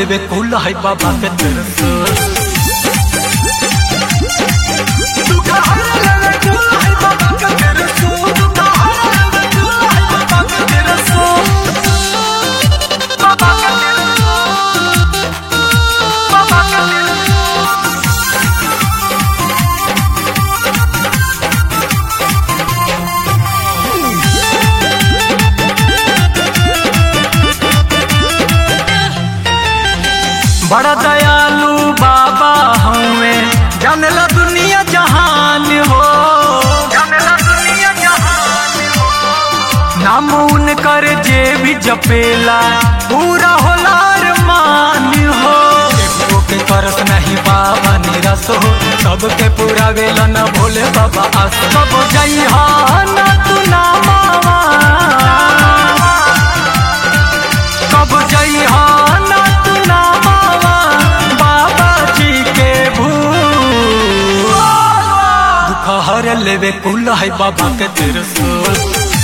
लेवे कुल है बाबा के त्रिशूल। बड़ा दयालु बाबा हमें जानेला दुनिया जहान हो, जानेला दुनिया जहान हो। नाम उनकर जे भी जपेला पूरा होला अरमान हो। केहू के करस नहीं बाबा निराश हो, सबके पूरा वेला न भोले बाबा आस। सब जइहा ना तू ना मावा, सब जइहा ना तू ना हर लेवे कुल है बाबा के त्रिशूल।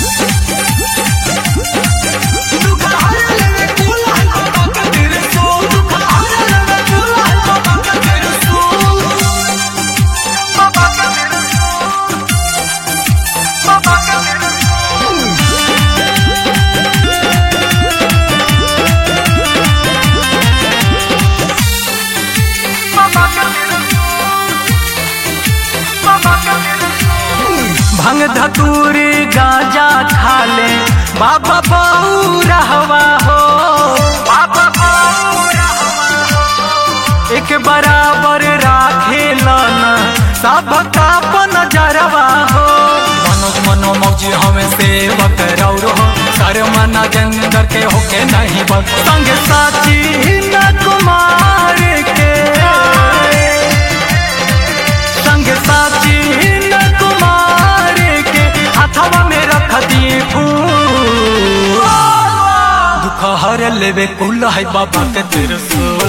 भंग धतूरी गांजा खा ले बाबा बहु रहवा हो, बाबा बहु रहवा हो। एक बराबर राखे लाना सबका नजरवा हो। मनोज मनो मौजी हमें सेवक रौरो हो, सर मना जंदर के होके नहीं बस। संग साची न कुमार के, संग साची हवा में रख दी फूल। दुख हर लेवे कुल है बाबा के त्रिशूल।